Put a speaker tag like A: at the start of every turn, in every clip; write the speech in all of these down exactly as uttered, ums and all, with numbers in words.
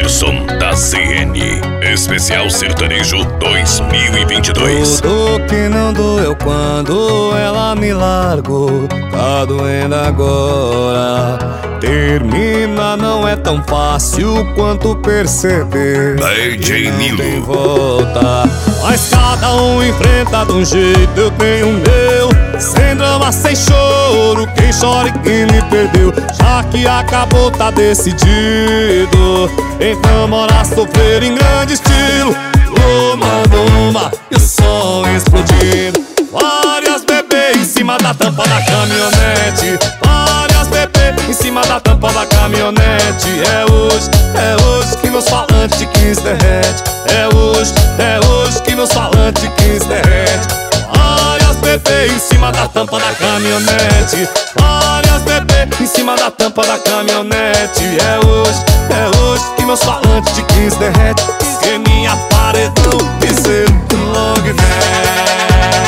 A: Anderson da C N, Especial Sertanejo dois mil e vinte e dois.
B: Tudo que não doeu quando ela me largou, tá doendo agora. Termina não é tão fácil quanto perceber.
A: D J Nilo.
B: Tem volta, mas cada um enfrenta de um jeito, eu tenho o meu. Sem drama, sem choro, quem chora e quem me perdeu. Já que acabou, tá decidido. Então bora sofrer em grande estilo. Uma, uma, e o som explodindo. Várias bebês em cima da tampa da caminhonete. Várias bebês em cima da tampa da caminhonete. É hoje, é hoje que meus falantes quinze derrete. É hoje, é hoje que meus falantes quinze derrete. Várias bebês em cima da tampa da caminhonete. Várias bebês em cima da tampa da caminhonete. É hoje, é hoje que meus falantes de quinze derrete. Que minha paredão piseiro do long neck.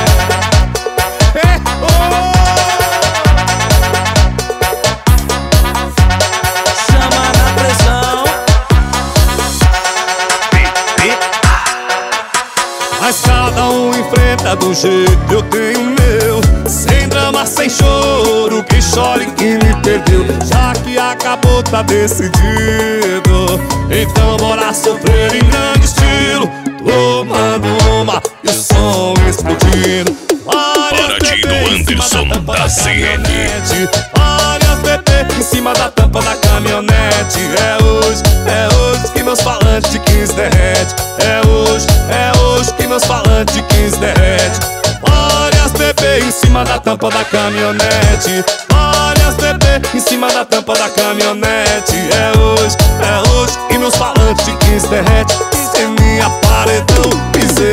B: Mas cada um enfrenta do jeito, eu tenho o meu. Sem drama, sem choro, quem chora e quem me perdeu. Já que acabou, tá decidido. Então bora sofrer em grande estilo. Tomando uma e o som explodindo.
A: Paradinho Anderson da C N.
B: Várias bebês em cima da tampa da caminhonete. É hoje, é hoje que meus falantes de quinze derrete. É hoje, é hoje que meus falantes de quinze derrete. Várias bebês em cima da tampa da caminhonete. Várias bebês em cima da tampa da caminhonete. É hoje, é hoje que meus falantes de quinze derrete. Sem minha paredão, pisei